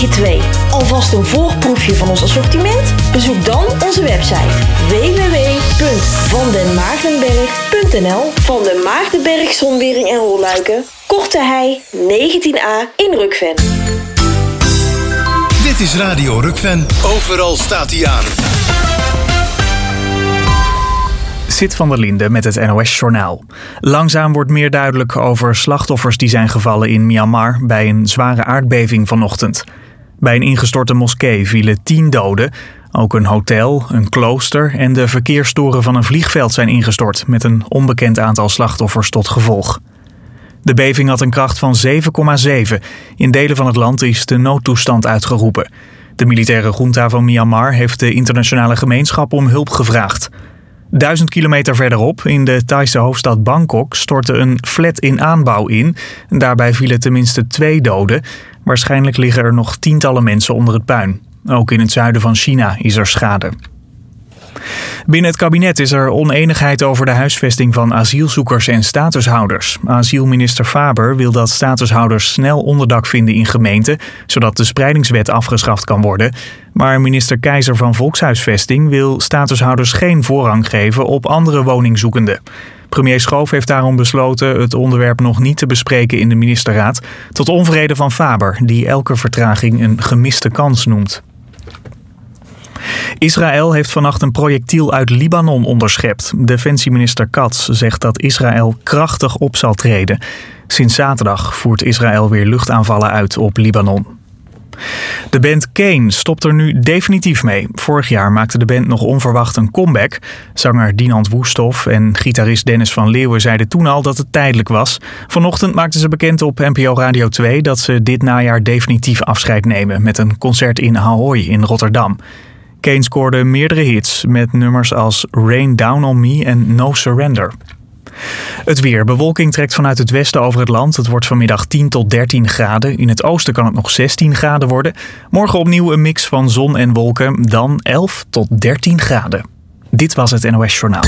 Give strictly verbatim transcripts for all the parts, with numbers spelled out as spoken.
negen twee. Alvast een voorproefje van ons assortiment? Bezoek dan onze website w w w punt van den maagdenberg punt n l. Van den Maagdenberg Zonwering en Rolluiken, Korte Hei negentien a in Rukven. Dit is Radio Rukven. Overal staat hij aan. Sit van der Linde met het N O S-journaal. Langzaam wordt meer duidelijk over slachtoffers die zijn gevallen in Myanmar bij een zware aardbeving vanochtend. Bij een ingestorte moskee vielen tien doden. Ook een hotel, een klooster en de verkeerstoren van een vliegveld zijn ingestort met een onbekend aantal slachtoffers tot gevolg. De beving had een kracht van zeven komma zeven. In delen van het land is de noodtoestand uitgeroepen. De militaire junta van Myanmar heeft de internationale gemeenschap om hulp gevraagd. Duizend kilometer verderop, in de Thaise hoofdstad Bangkok, stortte een flat in aanbouw in. Daarbij vielen tenminste twee doden. Waarschijnlijk liggen er nog tientallen mensen onder het puin. Ook in het zuiden van China is er schade. Binnen het kabinet is er onenigheid over de huisvesting van asielzoekers en statushouders. Asielminister Faber wil dat statushouders snel onderdak vinden in gemeenten, zodat de spreidingswet afgeschaft kan worden. Maar minister Keizer van Volkshuisvesting wil statushouders geen voorrang geven op andere woningzoekenden. Premier Schoof heeft daarom besloten het onderwerp nog niet te bespreken in de ministerraad, tot onvrede van Faber, die elke vertraging een gemiste kans noemt. Israël heeft vannacht een projectiel uit Libanon onderschept. Defensieminister Katz zegt dat Israël krachtig op zal treden. Sinds zaterdag voert Israël weer luchtaanvallen uit op Libanon. De band Kane stopt er nu definitief mee. Vorig jaar maakte de band nog onverwacht een comeback. Zanger Dinant Woesthof en gitarist Dennis van Leeuwen zeiden toen al dat het tijdelijk was. Vanochtend maakten ze bekend op N P O Radio twee dat ze dit najaar definitief afscheid nemen met een concert in Ahoy in Rotterdam. Kane scoorde meerdere hits met nummers als Rain Down on Me en No Surrender. Het weer. Bewolking trekt vanuit het westen over het land. Het wordt vanmiddag tien tot dertien graden. In het oosten kan het nog zestien graden worden. Morgen opnieuw een mix van zon en wolken. Dan elf tot dertien graden. Dit was het N O S-journaal.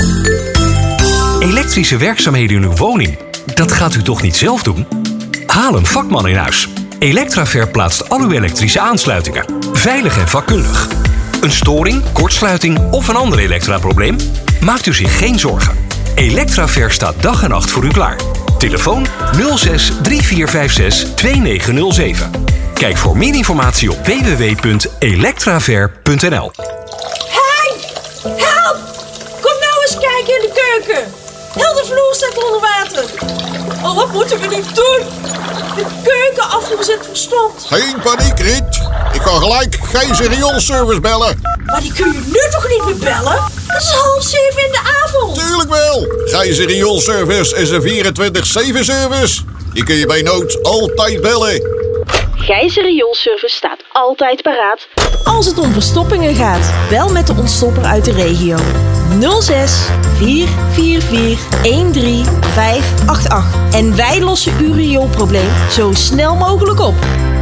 Elektrische werkzaamheden in uw woning. Dat gaat u toch niet zelf doen? Haal een vakman in huis. Electraver plaatst al uw elektrische aansluitingen. Veilig en vakkundig. Een storing, kortsluiting of een ander elektraprobleem? Maakt u zich geen zorgen. Electraver staat dag en nacht voor u klaar. Telefoon nul zes drie vier vijf zes twee negen nul zeven. Kijk voor meer informatie op w w w punt electraver punt n l. Hey! Help! Kom nou eens kijken in de keuken. Heel de vloer staat onder water. Oh, wat moeten we nu doen? De keukenafvoer zit verstomd. Geen paniek, Riet. Ik kan gelijk geen rioolservice bellen. Maar die kun je nu toch niet meer bellen? Het is half zeven in de avond. Tuurlijk wel. Gijzer Rioolservice is een vierentwintig zeven service. Die kun je bij nood altijd bellen. Gijzer Rioolservice staat altijd paraat. Als het om verstoppingen gaat, bel met de ontstopper uit de regio. nul zes vier vier vier een drie vijf acht acht. En wij lossen uw rioolprobleem zo snel mogelijk op.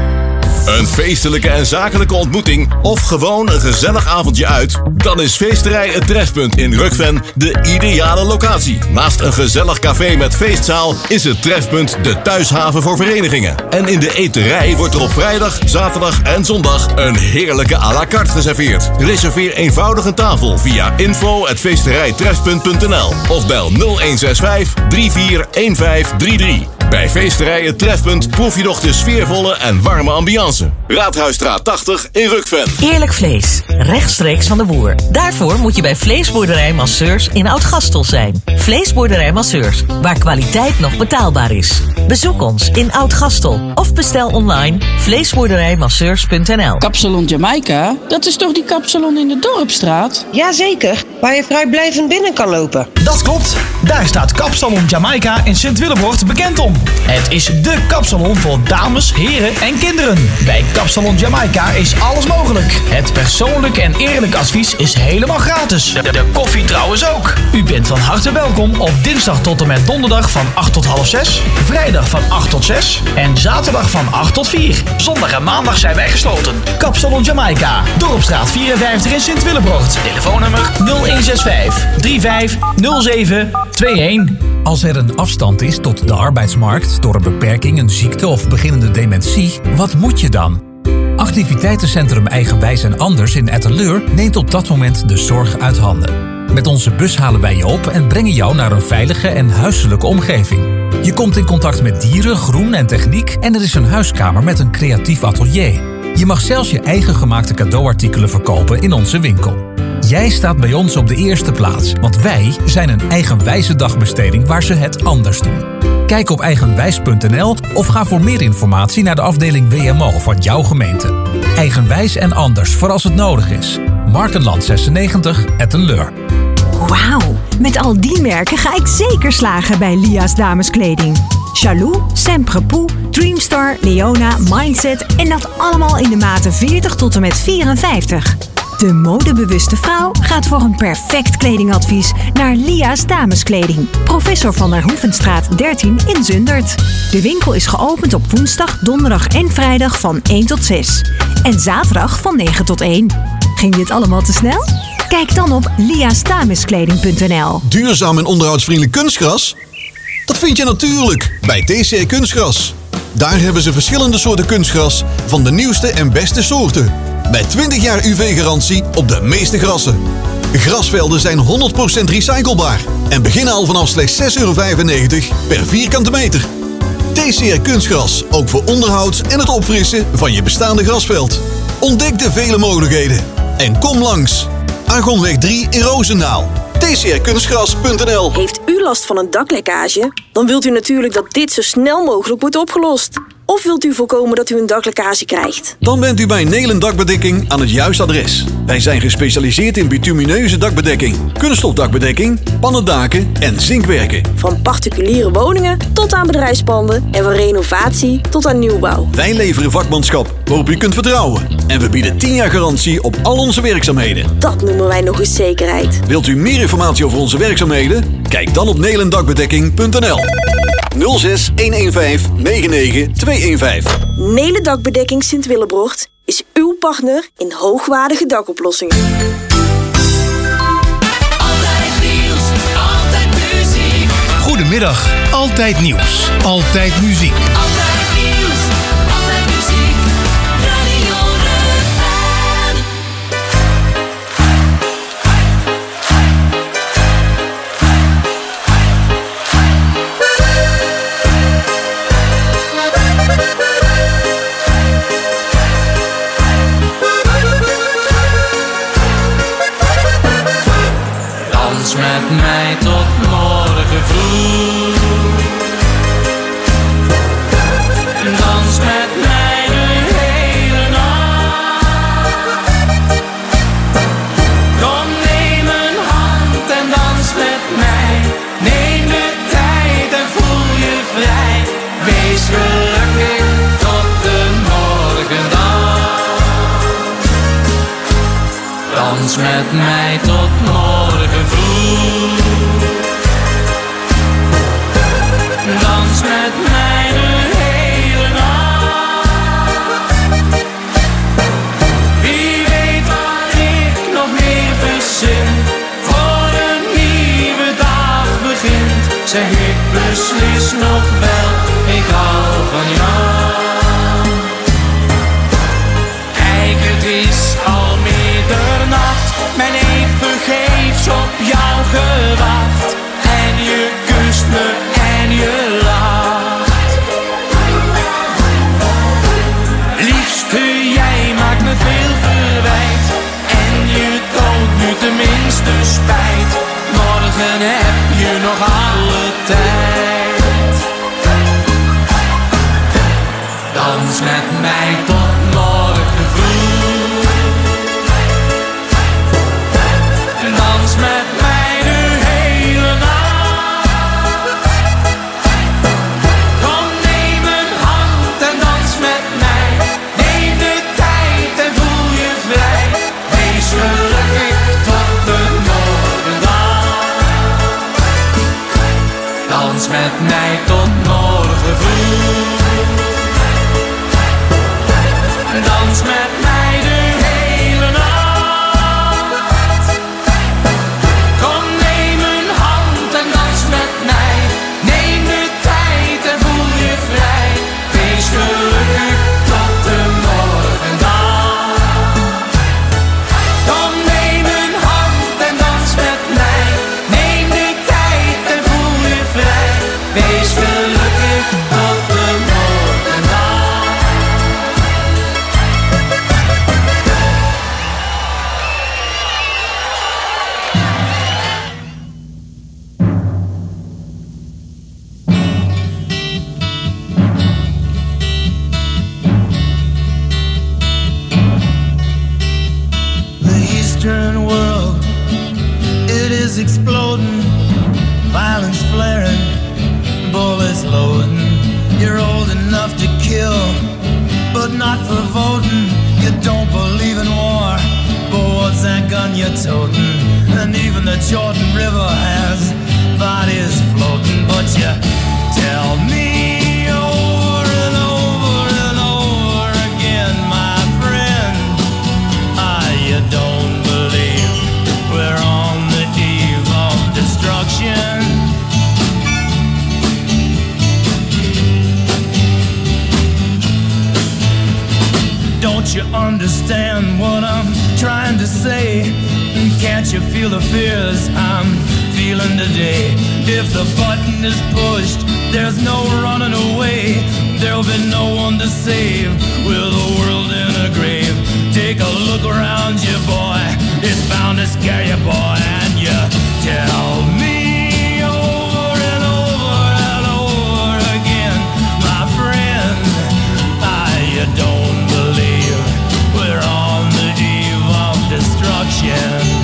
Een feestelijke en zakelijke ontmoeting of gewoon een gezellig avondje uit? Dan is Feesterij Het Trefpunt in Rukven de ideale locatie. Naast een gezellig café met feestzaal is het Trefpunt de thuishaven voor verenigingen. En in de eterij wordt er op vrijdag, zaterdag en zondag een heerlijke à la carte geserveerd. Reserveer eenvoudig een tafel via info at feesterijtrefpunt punt n l of bel nul een zes vijf drie vier een vijf drie drie. Bij Feesterij Het Trefpunt proef je nog de sfeervolle en warme ambiance. Raadhuisstraat tachtig in Rukven. Eerlijk vlees, rechtstreeks van de boer. Daarvoor moet je bij Vleesboerderij Masseurs in Oud-Gastel zijn. Vleesboerderij Masseurs, waar kwaliteit nog betaalbaar is. Bezoek ons in Oud-Gastel of bestel online vleesboerderijmasseurs punt n l. Kapsalon Jamaica, dat is toch die kapsalon in de Dorpstraat? Jazeker, waar je vrijblijvend binnen kan lopen. Dat klopt, daar staat Kapsalon Jamaica in Sint-Willebord bekend om. Het is dé kapsalon voor dames, heren en kinderen. Bij Kapsalon Jamaica is alles mogelijk. Het persoonlijk en eerlijk advies is helemaal gratis. De, de koffie trouwens ook. U bent van harte welkom op dinsdag tot en met donderdag van acht tot half zes, vrijdag van acht tot zes en zaterdag van acht tot vier. Zondag en maandag zijn wij gesloten. Kapsalon Jamaica, Dorpstraat vierenvijftig in Sint-Willebord. Telefoonnummer nul een zes vijf drie vijf nul zeven twee een. Als er een afstand is tot de arbeidsmarkt door een beperking, een ziekte of beginnende dementie, wat moet je dan? Activiteitencentrum Eigenwijs en Anders in Etteleur neemt op dat moment de zorg uit handen. Met onze bus halen wij je op en brengen jou naar een veilige en huiselijke omgeving. Je komt in contact met dieren, groen en techniek en er is een huiskamer met een creatief atelier. Je mag zelfs je eigen gemaakte cadeauartikelen verkopen in onze winkel. Jij staat bij ons op de eerste plaats, want wij zijn een eigenwijze dagbesteding waar ze het anders doen. Kijk op eigenwijs punt n l of ga voor meer informatie naar de afdeling W M O van jouw gemeente. Eigenwijs en Anders voor als het nodig is. Markenland zesennegentig, Etteleur. Wauw, met al die merken ga ik zeker slagen bij Lia's dameskleding. Chalou, Semprepoux, Dreamstar, Leona, Mindset en dat allemaal in de maten veertig tot en met vierenvijftig. De modebewuste vrouw gaat voor een perfect kledingadvies naar Lia's dameskleding. Professor van der Hoevenstraat dertien in Zundert. De winkel is geopend op woensdag, donderdag en vrijdag van één tot zes. En zaterdag van negen tot één. Ging dit allemaal te snel? Kijk dan op lia's dameskleding punt n l. Duurzaam en onderhoudsvriendelijk kunstgras? Dat vind je natuurlijk bij T C R Kunstgras. Daar hebben ze verschillende soorten kunstgras van de nieuwste en beste soorten. Met twintig jaar U V-garantie op de meeste grassen. Grasvelden zijn honderd procent recyclebaar en beginnen al vanaf slechts zes euro vijfennegentig per vierkante meter. T C R Kunstgras, ook voor onderhoud en het opfrissen van je bestaande grasveld. Ontdek de vele mogelijkheden en kom langs. Argonweg drie in Roosendaal. T C R kunstgras punt n l. Heeft u last van een daklekkage? Dan wilt u natuurlijk dat dit zo snel mogelijk wordt opgelost. Of wilt u voorkomen dat u een daklekkage krijgt? Dan bent u bij Nelen Dakbedekking aan het juiste adres. Wij zijn gespecialiseerd in bitumineuze dakbedekking, kunststofdakbedekking, pannendaken en zinkwerken. Van particuliere woningen tot aan bedrijfspanden en van renovatie tot aan nieuwbouw. Wij leveren vakmanschap waarop u kunt vertrouwen. En we bieden tien jaar garantie op al onze werkzaamheden. Dat noemen wij nog eens zekerheid. Wilt u meer informatie over onze werkzaamheden? Kijk dan op nelen dakbedekking punt n l. nul zes een een vijf negen negen twee een vijf. Nelen Dakbedekking Sint-Willebrocht is uw partner in hoogwaardige dakoplossingen. Altijd nieuws, altijd muziek. Goedemiddag, altijd nieuws, altijd muziek. Altijd nieuws, altijd muziek. Radio Rukven. Dans met mij tot morgen vroeg. Dans met mij de hele nacht. Kom, neem een hand en dans met mij. Neem de tijd en voel je vrij. Wees gelukkig tot de morgendag. Dans met mij tot morgen vroeg. Dans met mij de hele nacht. Wie weet wat ik nog meer verzin. Voor een nieuwe dag begint. Zeg ik beslis nog wel, ik hou van jou. Kijk, het is al middernacht. Mijn even geeft op jou gewacht. En je kust me en je lacht. Liefste, jij maakt me veel verwijt. En je toont nu tenminste spijt. Morgen heb je nog alle tijd. Dans met mij tot morgen vroeg. Dans met mij de hele nacht. Kom, neem een hand en dans met mij. Neem de tijd en voel je vrij. Wees gelukkig tot de morgendag. Dans met mij tot morgen vroeg. Dans met mij de hele nacht. Kom, neem een hand en dans met mij. Neem de tijd en voel je vrij. Wees gelukkig tot de morgendag. exploding, violence flaring, bullets loading. You're old enough to kill, but not for voting. You don't believe in war, but what's that gun you're toting? And even the Jordan River has bodies floating. But you tell me over and over and over again, my friend, ah, you don't believe we're on the eve of destruction. Don't you understand what I'm trying to say? Can't you feel the fears I'm feeling today? If the button is pushed, there's no running away. There'll be no one to save with the world in a grave. Take a look around you, boy. It's bound to scare you, boy. And you tell me over and over and over again, my friend, ah, you don't believe we're on the eve of destruction.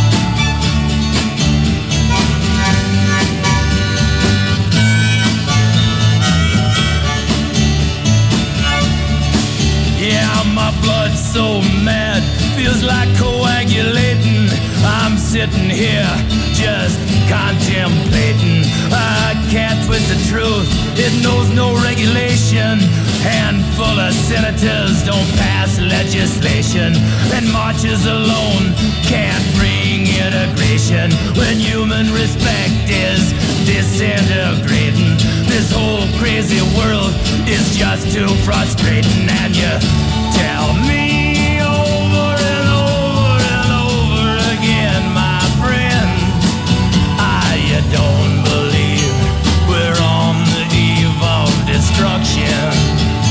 Yeah, my blood's so mad, feels like coagulating. I'm sitting here just contemplating. I can't twist the truth, it knows no regulation. Handful of senators don't pass legislation, and marches alone can't bring integration. When human respect is disintegrating, this whole crazy world is just too frustrating. And you tell me over and over and over again, my friend, ah, you don't believe we're on the eve of destruction.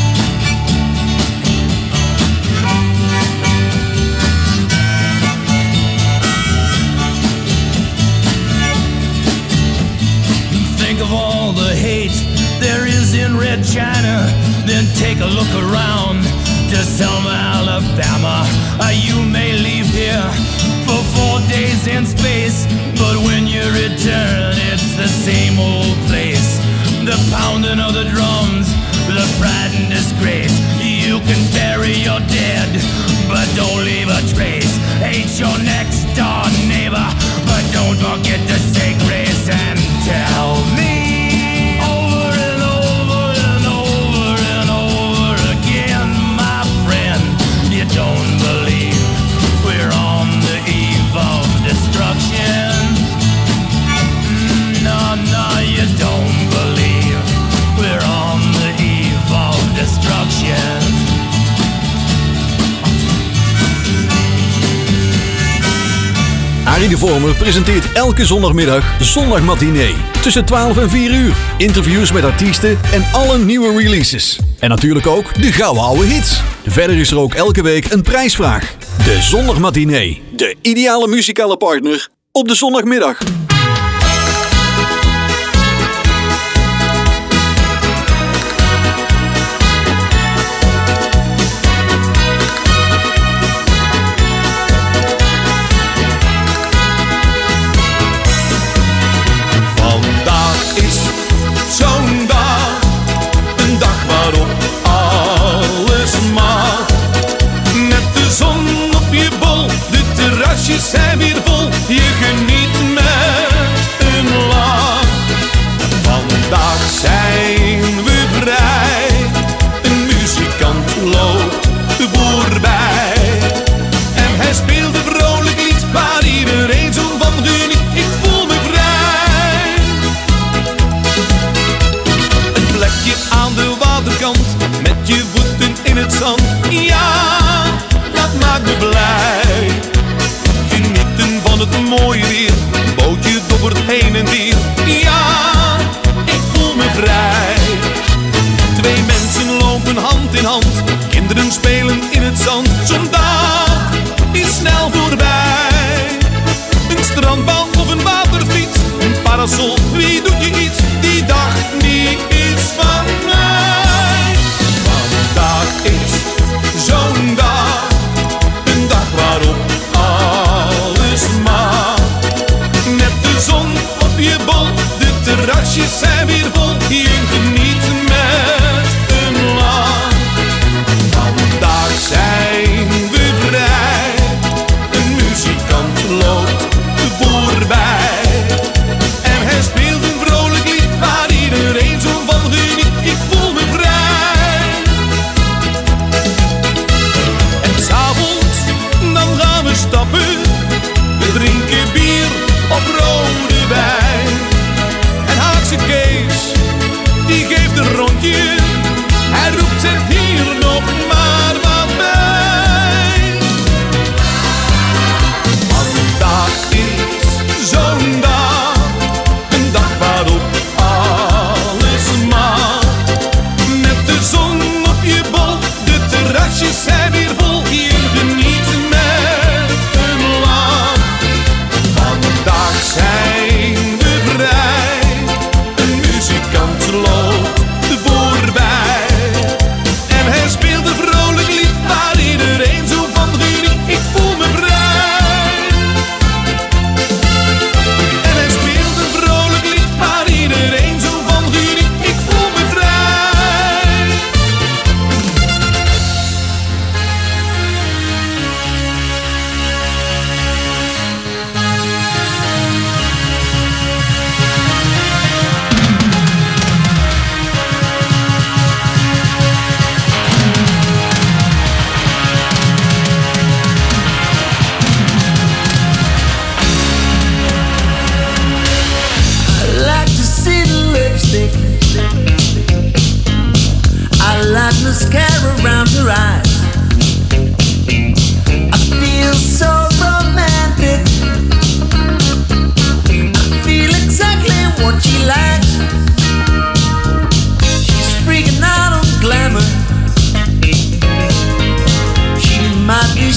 Think of all the hate there is in Red China, then take a look around to Selma, Alabama. Uh, you may leave here for four days in space, but when you return, it's the same old place. The pounding of the drums, the pride and disgrace. You can bury your dead, but don't leave a trace. Hate your next door neighbor, but don't forget to say grace. And tell me don't believe we're on the eve of destruction. No, no, you don't believe we're on the eve of destruction. Arie de Vormer presenteert elke zondagmiddag Zondagmatinee. Tussen twaalf en vier uur. Interviews met artiesten en alle nieuwe releases. En natuurlijk ook de gouden oude hits. Verder is er ook elke week een prijsvraag. De Zondagmatinee. De ideale muzikale partner op de zondagmiddag. Zijn weer vol, je geniet met een lach. Vandaag zijn we vrij, een muzikant loopt voorbij. En hij speelde vrolijk lied waar iedereen zo van geniet. Ik voel me vrij. Een plekje aan de waterkant, met je voeten in het zand. Ja, dat maakt me blij. Het mooie weer, bootje dobbert heen en weer. Ja, ik voel me vrij. Twee mensen lopen hand in hand, kinderen spelen in het zand. Zo'n dag is snel voorbij. Een strandbal of een waterfiets, een parasol, wie doet je iets? Die dag die is van mij. Vandaag is zo'n dag, een dag waarop alles mag. Met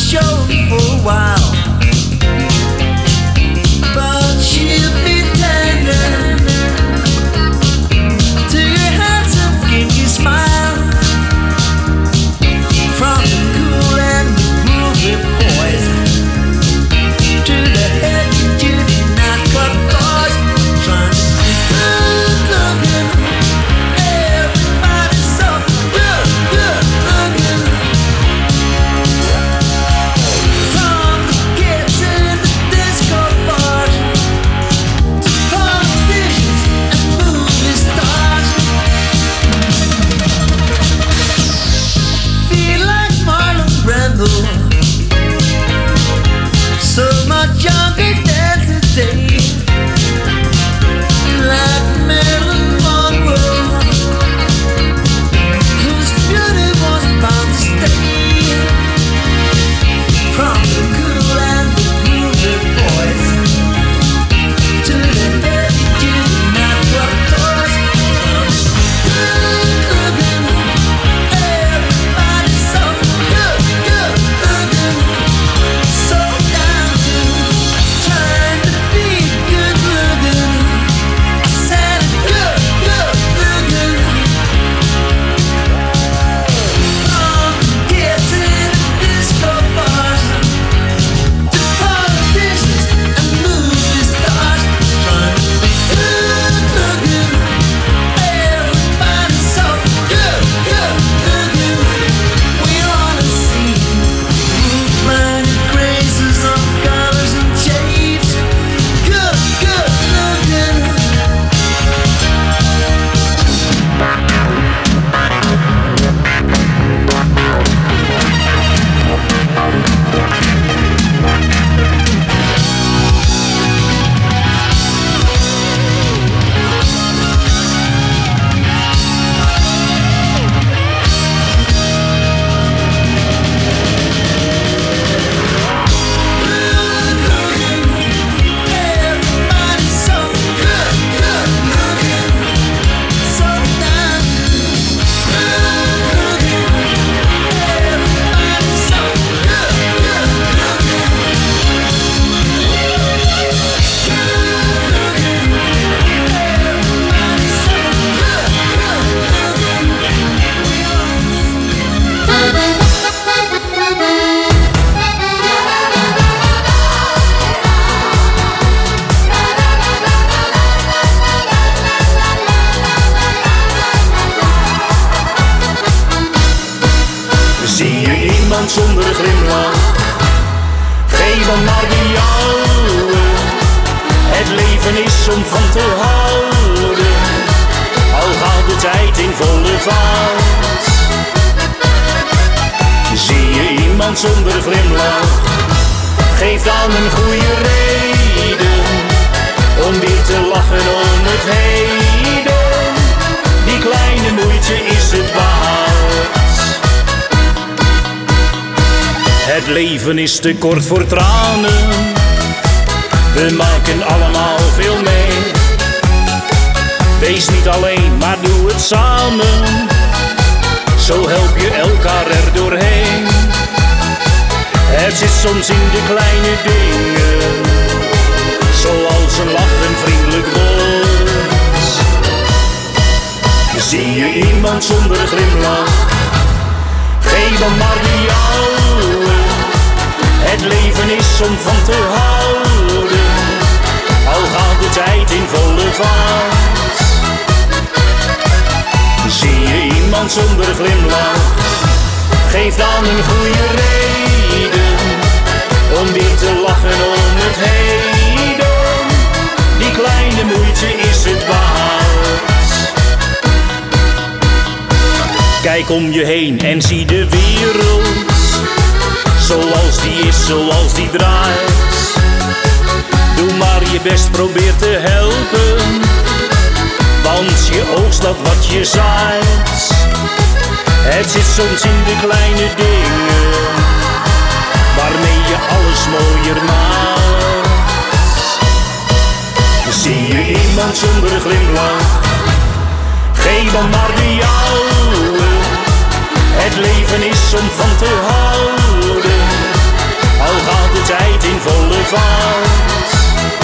show for a while, but she'll be tender to your handsome, kinky smile. From the cool and the groovy boys to the heavy-duty nightclub boys, trying to be good looking. Everybody's so good, good looking. From the kids in the disco bars to politicians and movie stars, feel like Marlon Brando, so much younger than today. Like Marilyn Monroe, whose beauty was bound to stay. From the cool and the groovy boys to the heavy-duty nightclub toys, good looking. Everybody's so good, good looking. So down to trying to be good looking. I said good, good looking. From kids in the disco bars to politicians and movie stars, trying to be good looking. Everybody's so good, good looking. We wanna see blinded crazes of colors and shapes. Good, good looking. Everybody's so good, good looking. So down to good looking. Everybody's so good, good looking. Everybody's so Zie je iemand zonder glimlach? Geef dan maar die jouwe. Het leven is om van te houden, al gaat de tijd in volle vaart. Zie je iemand zonder glimlach? Geef dan een goede reden om weer te lachen om het heden. Die kleine moeite is het waard. Het leven is te kort voor tranen, we maken allemaal veel mee. Wees niet alleen, maar doe het samen, zo help je elkaar er doorheen. Het zit soms in de kleine dingen, zoals een lach, een vriendelijk woord. Zie je iemand zonder glimlach? Geef dan maar die jouwe. Het leven is om van te houden, al gaat de tijd in volle vaart. Zie je iemand zonder glimlach? Geef dan een goede reden om weer te lachen om het heden. Die kleine moeite is het waard. Kijk om je heen en zie de wereld zoals die is, zoals die draait. Doe maar je best, probeer te helpen, want je oogst dat wat je zaait. Het zit soms in de kleine dingen, waarmee je alles mooier maakt. Zie je iemand zonder glimlach? Geef dan maar de jouwe. Het leven is om van te houden, vals.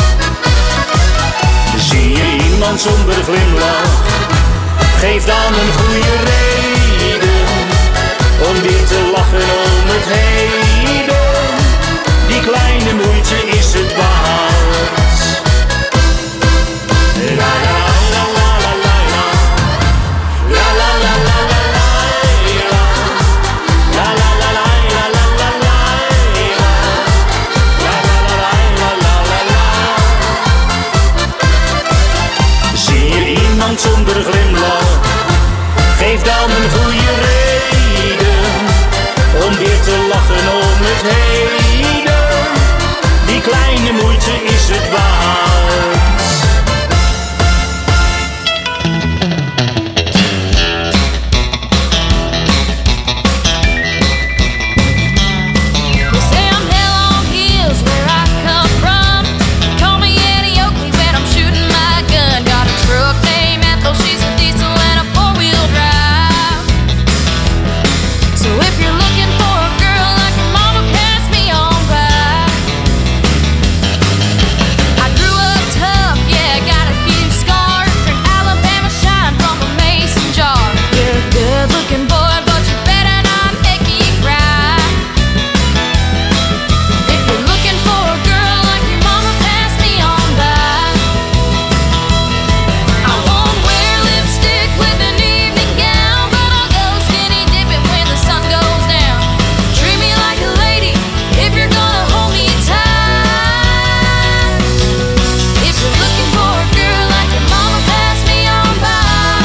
Zie je iemand zonder glimlach, geef dan een goede reden om weer te lachen om het heden. Die kleine moeite is het waard. La la la la la la la. La la la la la la la. La la la la la la la la. La la la la la la la. Zie je iemand zonder glimlach, geef dan een goede reden om weer te lachen om het heden. Die kleine moeite is het waard. They say I'm hell on heels where I come from. Call me Eddie Oakley when I'm shooting my gun. Got a truck named Ethel, she's a diesel and a four-wheel drive. So if you're looking for a girl like your mama, pass me on by. I grew up tough, yeah, got a few scars. Drink Alabama shine from a mason jar. You're a good-looking boy, but you better not make me cry. If you're looking for a girl like your mama, pass me on by. I won't wear lipstick with an evening gown, but I'll go skinny dipping when the sun goes down. Treat me like a lady if you're gonna hold me tight. If you're looking for a girl like your mama, pass me on by.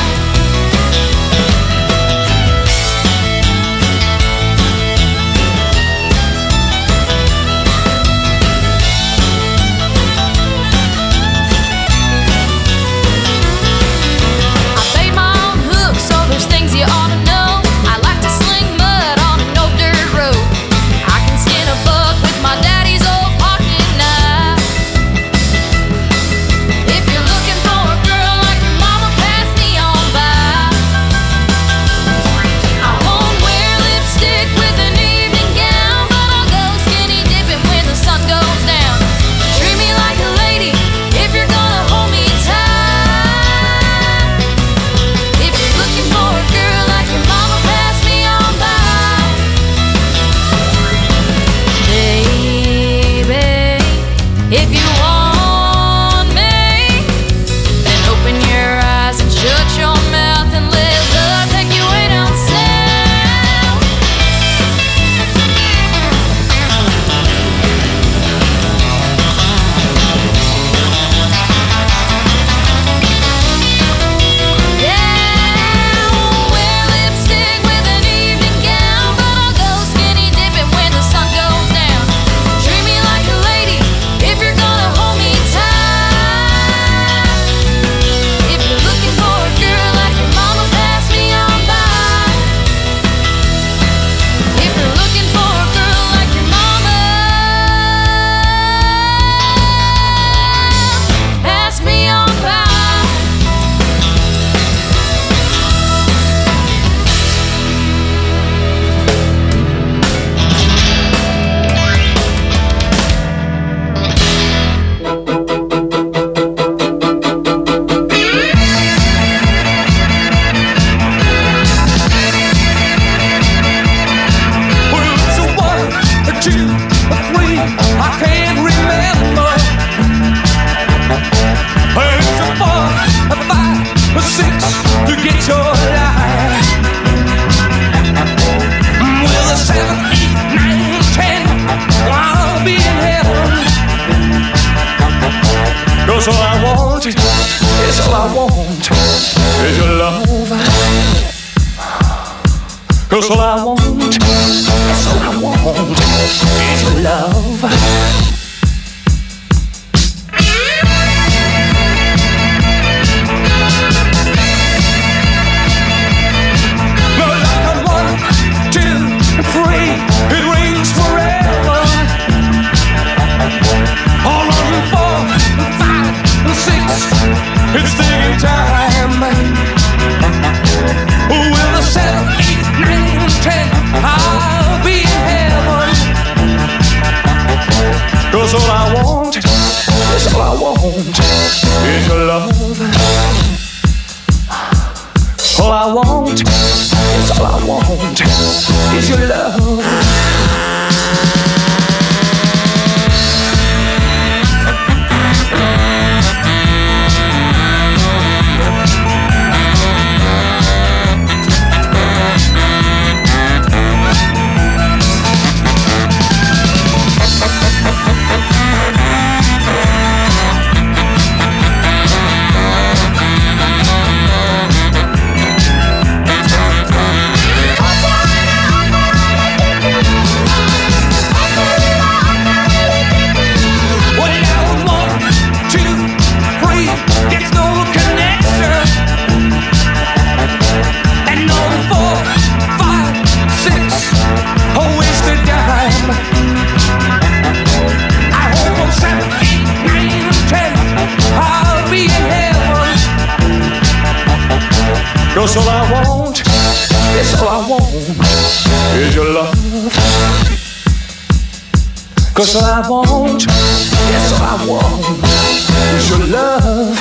I bait my own hook, so there's things you ought to know. I like to sling mud on an old dirt road. I can skin a buck with my daddy's old pocket knife. If you're looking for a girl like your mama, pass me on by. I won't wear lipstick with an evening gown, but I'll go skinny dipping when the sun goes down. Treat me like a lady if you're gonna hold me tight. If you're looking for a girl like your mama, pass me on by. Baby, if you want me, then open your eyes and shut your mouth and let love take you way down south. Yeah, I won't wear lipstick with an evening gown, but I'll go skinny dipping when the sun goes down. Treat me like a lady if you're gonna hold me tight. If you're looking for a girl like your mama, pass me on by. If you're looking for a girl like your mama, pass me on by. Well, it's a one, a two, a three, I can't remember. It's a four, a five, a six to get your life. Well, a seven, eight, nine, ten, I'll be in heaven. 'Cause all I want is all I want is your love. 'Cause all I want, that's all I want is your love. Well, like a one, two, three, it rings forever. All on four, five, six, it's singing time. 'Cause all I want, yes, all I want is your love. 'Cause all I want, yes, all I want is your love.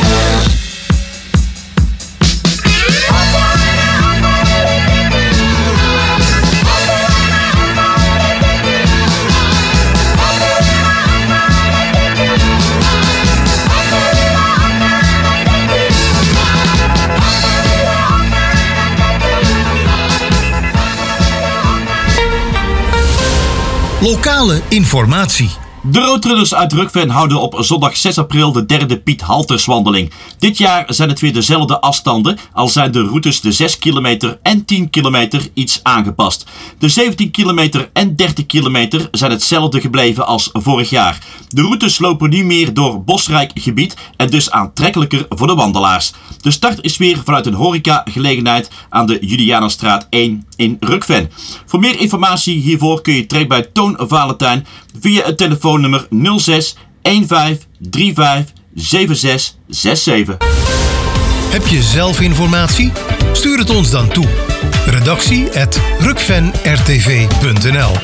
Lokale informatie. De roadrunners uit Rukven houden op zondag zes april de derde Piet Halterswandeling. Dit jaar zijn het weer dezelfde afstanden, al zijn de routes de zes kilometer en tien kilometer iets aangepast. De zeventien kilometer en dertig kilometer zijn hetzelfde gebleven als vorig jaar. De routes lopen nu meer door bosrijk gebied en dus aantrekkelijker voor de wandelaars. De start is weer vanuit een horecagelegenheid aan de Julianenstraat één in Rukven. Voor meer informatie hiervoor kun je terecht bij Toon Valentijn via het telefoonnummer nul zes een vijf drie vijf zeven zes zes zeven. Heb je zelf informatie? Stuur het ons dan toe. Redactie at rukven r t v punt n l.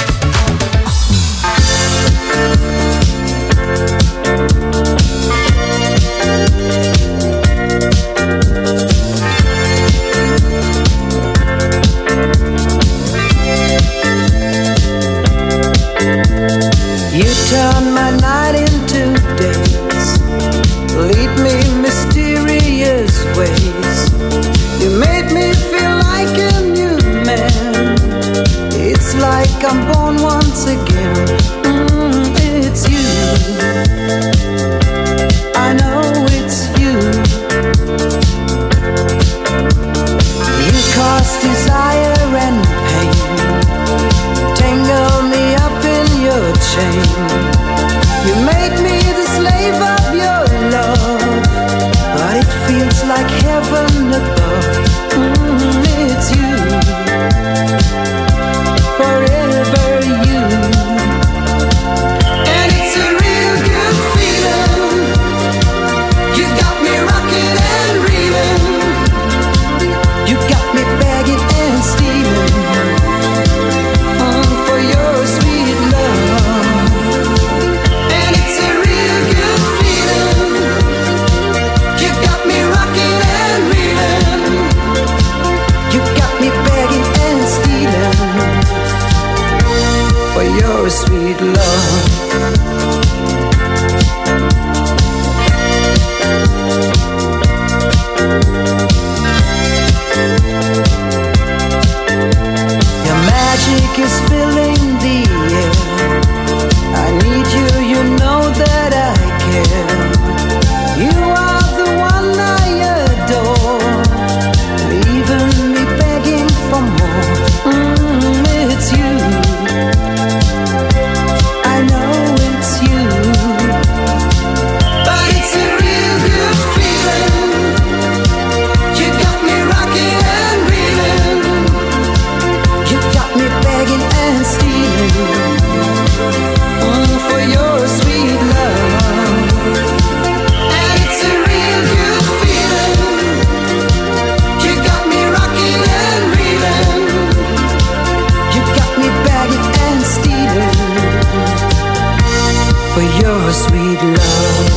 You turn my night into days, lead me mysterious ways. You made me feel like a new man. It's like I'm born once again. Mm, it's you. I know it's you. You cause desire and pain, tangle me up in your chain. You make me the slave of your love, but it feels like heaven above. Mm, it's you, forever you. And it's a real good feeling. You got me rocking and reeling. You got me begging and stealing. Mm, for your sweet love. And it's a real good feeling. You got me rocking and reeling. You got me begging and stealing for your sweet love. Your magic is filling the air. I need you, you know that I care. You are the one I adore, leaving me begging for more. Mm, it's you. I know it's you. But it's a real good feeling. You got me rocking and reeling. You got me begging and stealing. Mm, for your sweet love. And it's a real good feeling. You got me rocking and reeling. You got me begging and stealing for your sweet love.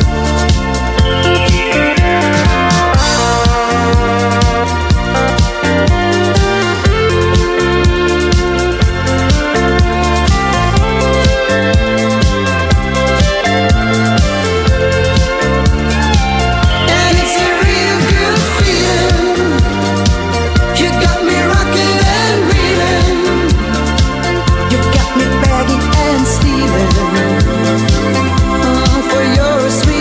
And it's a real good feeling. You got me rocking and reeling. You got me begging and stealing. Mm, for your sweet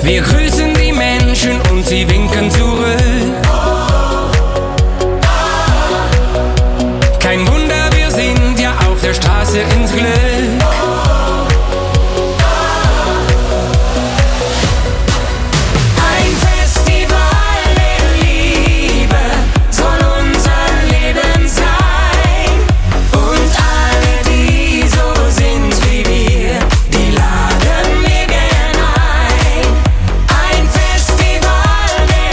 Wir grüßen die Menschen und sie winken zurück. Kein Wunder, wir sind ja auf der Straße ins Glück. Ein Festival der Liebe soll unser Leben sein. Und alle, die so sind wie wir, die laden wir gern ein. Ein Festival der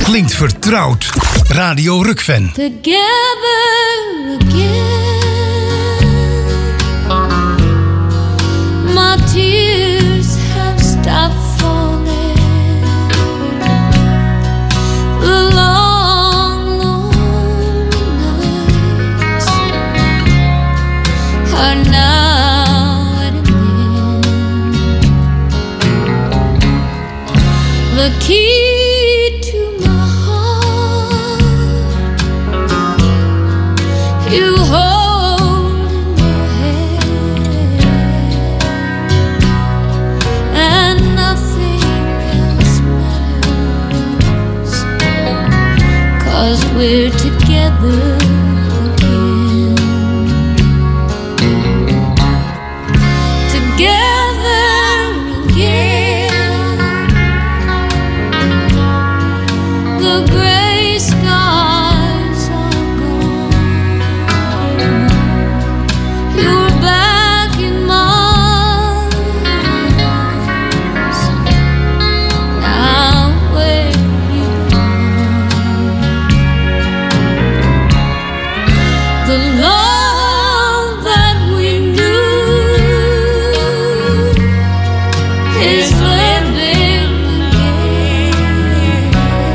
Klinkt vertrouwd. Radio Rukven. Together again, my tears have stopped falling. The long, long nights are now at an end. The key you hold in your hand, and nothing else matters, 'cause we're together again. Together again. The gray skies are gone. You're back in my arms. Now where you belong. The love that we knew is living again,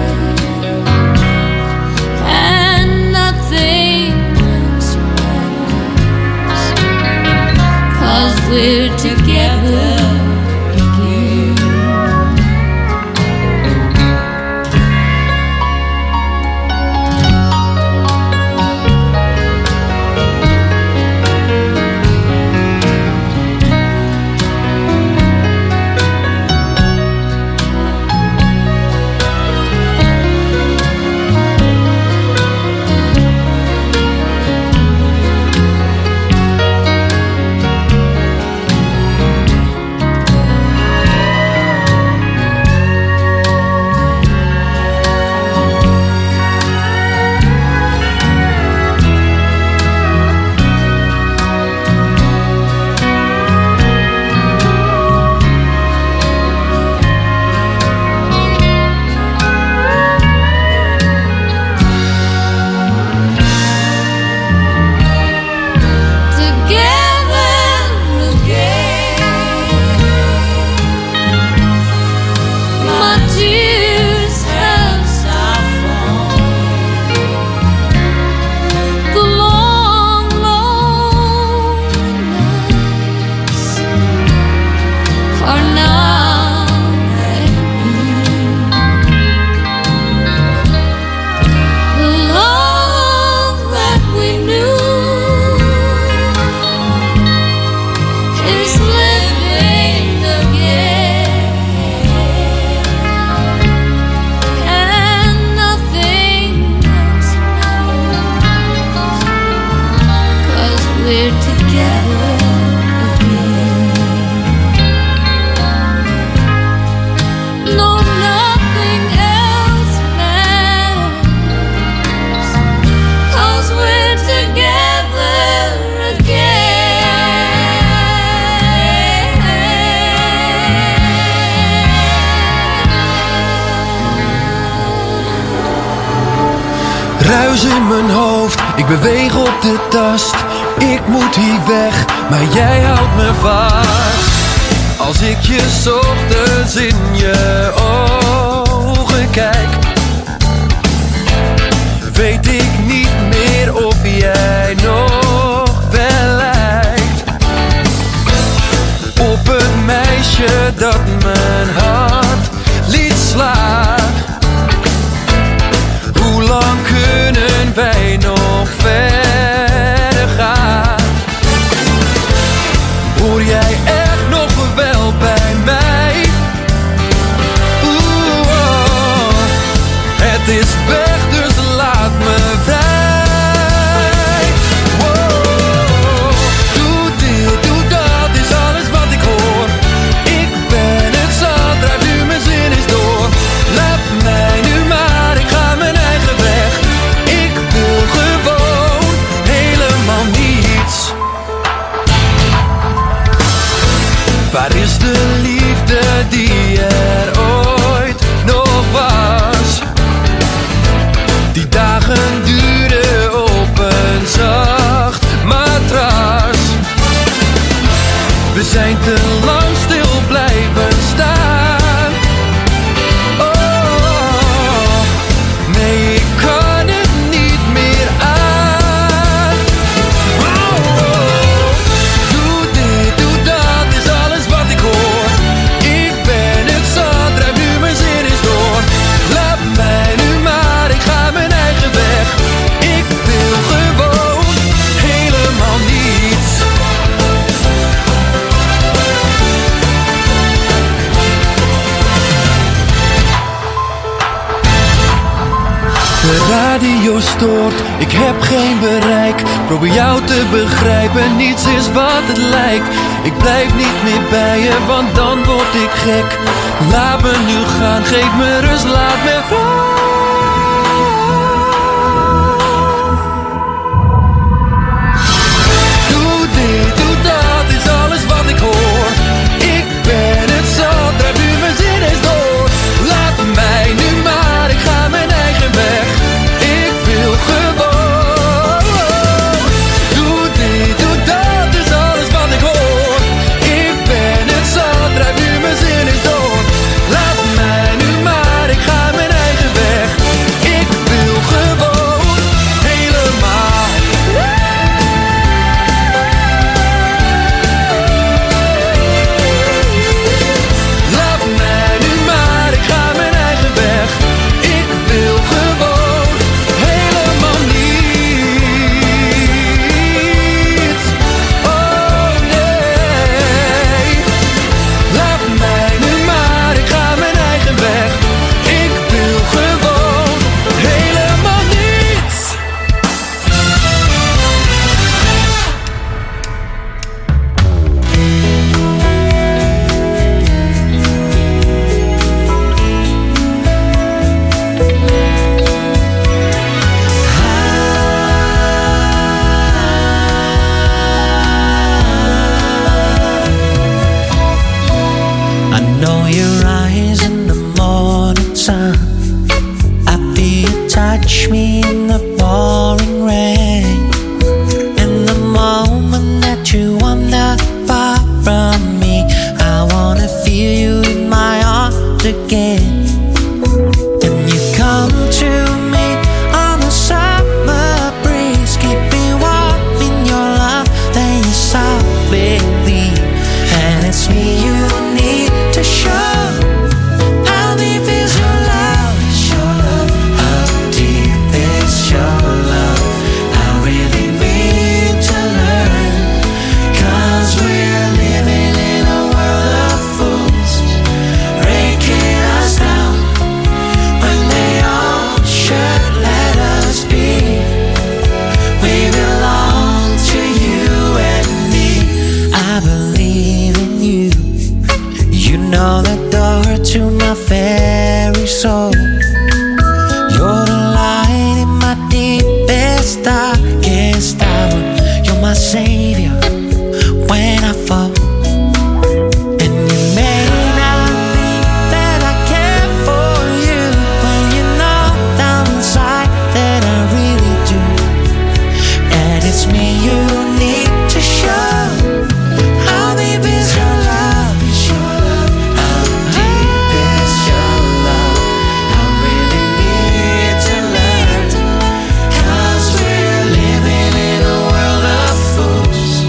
and nothing else matters, 'cause we're together again. Ruis in mijn hoofd, ik beweeg op de tast. Ik moet hier weg, maar jij houdt me vast. Als ik je 's ochtends in je ogen kijk, weet ik niet meer of jij nog wel lijkt op een meisje dat mijn hart liet slaan. Hoe lang kunnen wij nog verder gaan? Hoor jij echt nog wel bij mij? Oeh, oh. Het is weg, dus laat me vrij. Wow. Doe dit, doe dat, is alles wat ik hoor. Ik ben het zat, drijf nu mijn zin eens door. Laat mij nu maar, ik ga mijn eigen weg. Ik wil gewoon helemaal niets. Waar is de liefde die er ooit nog was? We zijn te lang stil blijven staan. Oh, nee, ik kan het niet meer aan. Oh, oh. Doe dit, doe dat, is alles wat ik hoor. Ik ben het zat, drijf nu mijn zin eens door. Laat mij nu maar, ik ga mijn eigen weg. Ik wil gewoon helemaal niets. De radio stoort, ik heb geen bereik. Probeer jou te begrijpen, niets is wat het lijkt. Ik blijf niet meer bij je, want dan word ik gek. Laat me nu gaan, geef me rust, laat me vrij. Doe dit, doe dat, is alles wat ik hoor. Ik ben het zat, drijf nu mijn zin eens door. Laat mij nu maar, ik ga mijn eigen weg. Ik wil gewoon. Doe dit, doe dat, is alles wat ik hoor. Ik ben het zat, drijf nu mijn zin eens door. Laat mij nu maar, ik ga mijn eigen weg. Ik wil gewoon helemaal. Laat mij nu maar, ik ga mijn eigen weg. Ik wil gewoon helemaal niets. Oh nee. Laat mij nu maar, ik ga mijn eigen weg. Ik wil gewoon helemaal niets. I know your eyes in the morning sun. I feel you touch me in the pouring rain. In the moment that you wander far from me, I wanna feel you in my arms again. And you come to me on the summer breeze, keep me warm in your love, then you softly leave. And it's me you need to show. How deep is your love? Is your love? How deep is your love? I really need to learn. 'Cause we're living in a world of fools, breaking us down when they all should let us be. We belong to you and me. I believe in you. You know the door to my very soul. You're the light in my deepest, darkest hour. You're my savior when I fall. And you may not think that I care for you, when you know down inside that I really do. And it's me you need to show. How deep is your love? Is your love? How deep is your love? I really need to learn. 'Cause we're living in a world of fools,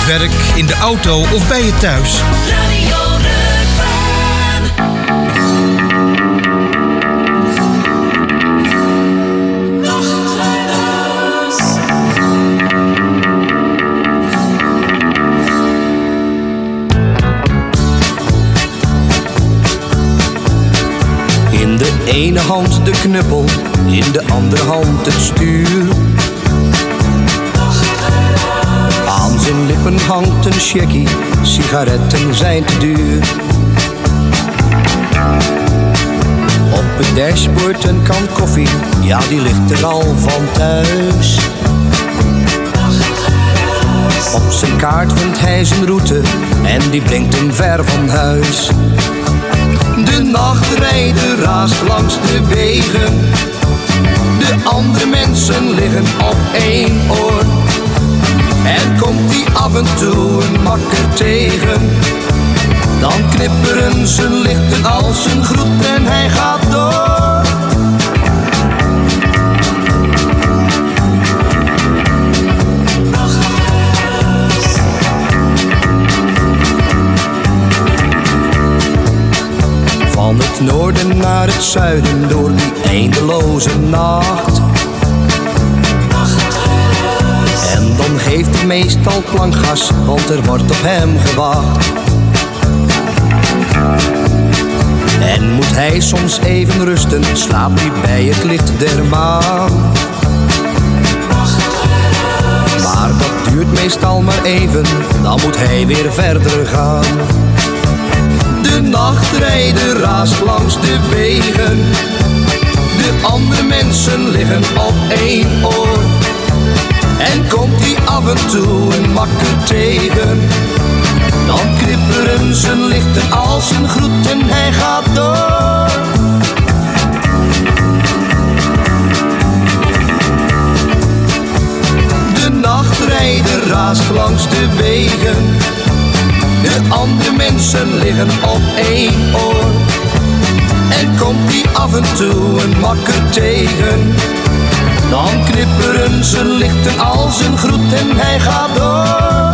werk, in de auto of bij je thuis. Radio In de ene hand de knuppel, in de andere hand het stuur. Aan zijn lippen hangt een checkie, sigaretten zijn te duur. Op het dashboard een kan koffie, ja die ligt er al van thuis. Op zijn kaart vindt hij zijn route en die brengt hem ver van huis. De nachtrijder raast langs de wegen, de andere mensen liggen op één oor. En komt hij af en toe een makker tegen, dan knipperen zijn lichten als een groet en hij gaat door. Van het noorden naar het zuiden door die eindeloze nacht. En dan geeft hij meestal plankgas, want er wordt op hem gewacht. En moet hij soms even rusten, slaapt hij bij het licht der maan. Maar dat duurt meestal maar even, dan moet hij weer verder gaan. De nachtrijder raast langs de wegen, de andere mensen liggen op één oor. En komt hij af en toe een makker tegen, dan knipperen zijn lichten als een groet en hij gaat door. De nachtrijder raast langs de wegen, de andere mensen liggen op één oor. En komt hij af en toe een makker tegen, dan knipperen zijn lichten als een groet en hij gaat door.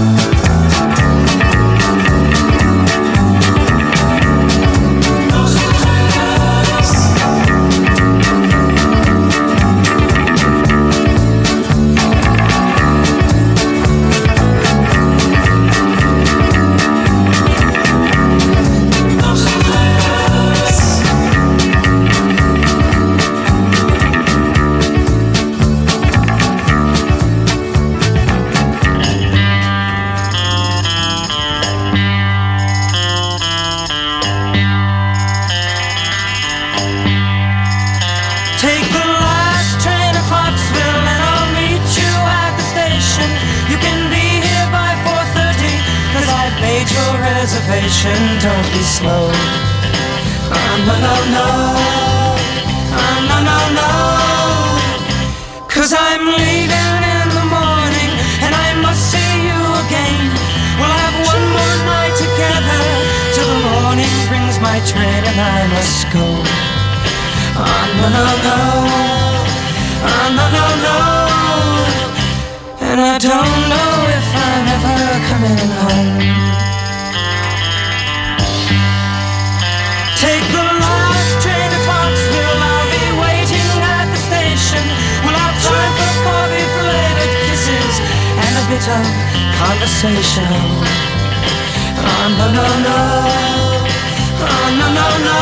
Don't be slow. Oh, no, no, no. Oh, no, no, no. Cause I'm leaving in the morning and I must see you again. We'll have one more night together till the morning brings my train and I must go. Oh, no, no, no. Oh, no, no, no. And I don't know if I'm ever coming home. Take the last train to Clarksville, I'll be waiting at the station. We'll have time for coffee, belated kisses, and a bit of conversation. Oh, no, no, no. Oh, no, no, no.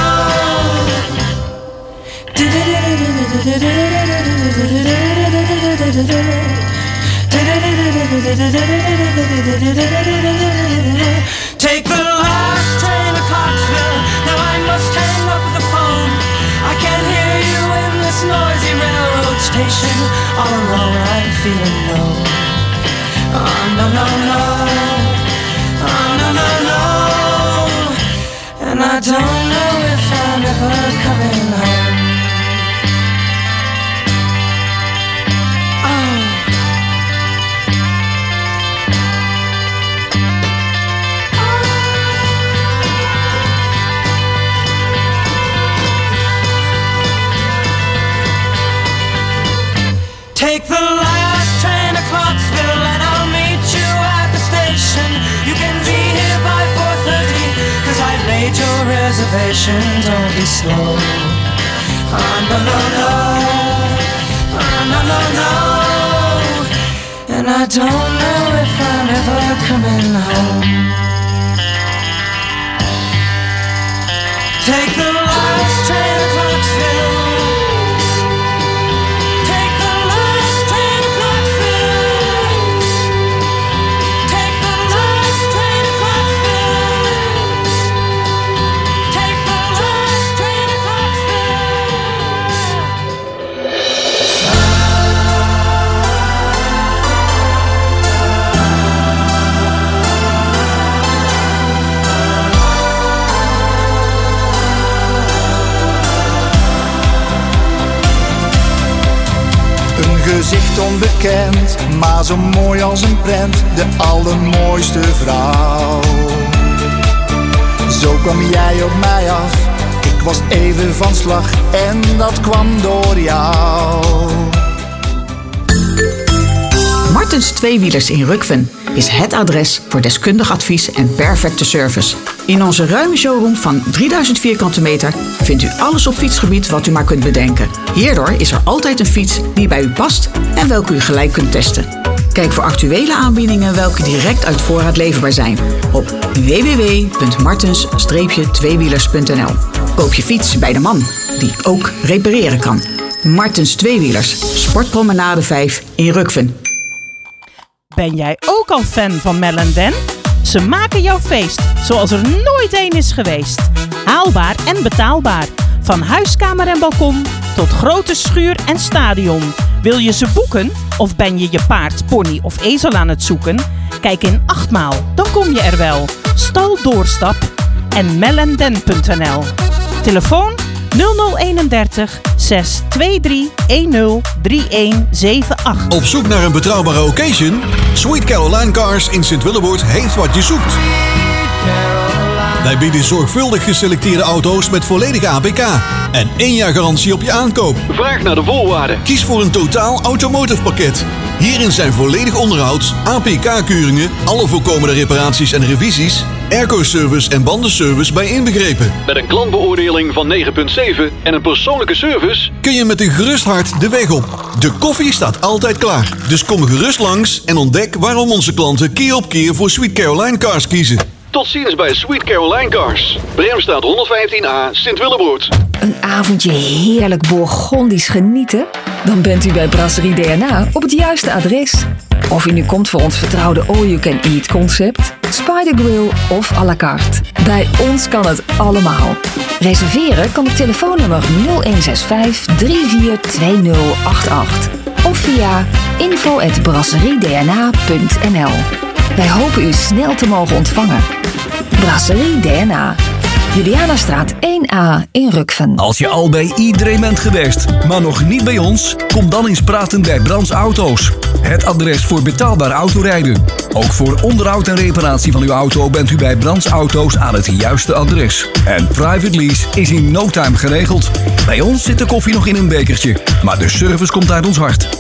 Take the last train to Clarksville. Now I must hang up the phone. I can't hear you in this noisy railroad station. All alone I'm feeling low. Oh, no, no, no. Oh, no, no, no. And I don't know if I'm ever coming home. Take the last train to Clarksville and I'll meet you at the station. made your reservation, don't be slow. Oh, no, no, no. Oh, no, no, no. And I don't know if I'm ever coming home. Take the last train o'clock fills. Take the last train o'clock fills. Take the last train o'clock fills. Take the last train o'clock Een gezicht onbekend, maar zo mooi als een prent, de allermooiste vrouw. Zo kwam jij op mij af, ik was even van slag en dat kwam door jou. Martens Tweewielers in Rukven is het adres voor deskundig advies en perfecte service. In onze ruime showroom van drieduizend vierkante meter vindt u alles op fietsgebied wat u maar kunt bedenken. Hierdoor is er altijd een fiets die bij u past en welke u gelijk kunt testen. Kijk voor actuele aanbiedingen welke direct uit voorraad leverbaar zijn op w w w punt martens tweewielers punt n l. Koop je fiets bij de man die ook repareren kan. Martens Tweewielers, Sportpromenade vijf in Rukven. Ben jij ook al fan van Mel en Dan? Ze maken jouw feest zoals er nooit één is geweest. Haalbaar en betaalbaar. Van huiskamer en balkon tot grote schuur en stadion. Wil je ze boeken? Of ben je je paard, pony of ezel aan het zoeken? Kijk in Achtmaal, dan kom je er wel. Stal Doorstap en melenden punt n l. Telefoon nul nul eenendertig zes twee drie een nul drie een zeven acht. Op zoek naar een betrouwbare occasion? Sweet Caroline Cars in Sint-Willeboord heeft wat je zoekt. Wij bieden zorgvuldig geselecteerde auto's met volledige A P K en één jaar garantie op je aankoop. Vraag naar de voorwaarden. Kies voor een totaal automotive pakket. Hierin zijn volledig onderhouds, A P K-keuringen, alle voorkomende reparaties en revisies, airco-service en bandenservice bij inbegrepen. Met een klantbeoordeling van negen komma zeven en een persoonlijke service kun je met een gerust hart de weg op. De koffie staat altijd klaar. Dus kom gerust langs en ontdek waarom onze klanten keer op keer voor Sweet Caroline Cars kiezen. Tot ziens bij Sweet Caroline Cars. Bremstraat honderdvijftien A, Sint-Willeboord. Een avondje heerlijk Bourgondisch genieten? Dan bent u bij Brasserie D N A op het juiste adres. Of u nu komt voor ons vertrouwde all-you-can-eat concept, Spider Grill of à la carte. Bij ons kan het allemaal. Reserveren kan op telefoonnummer nul een zes vijf drie vier twee nul acht acht of via info at brasserie d n a punt n l. Wij hopen u snel te mogen ontvangen. Brasserie D N A. Julianastraat één A in Rukven. Als je al bij iedereen bent geweest, maar nog niet bij ons, kom dan eens praten bij Brands Auto's. Het adres voor betaalbaar autorijden. Ook voor onderhoud en reparatie van uw auto bent u bij Brands Auto's aan het juiste adres. En private lease is in no time geregeld. Bij ons zit de koffie nog in een bekertje, maar de service komt uit ons hart.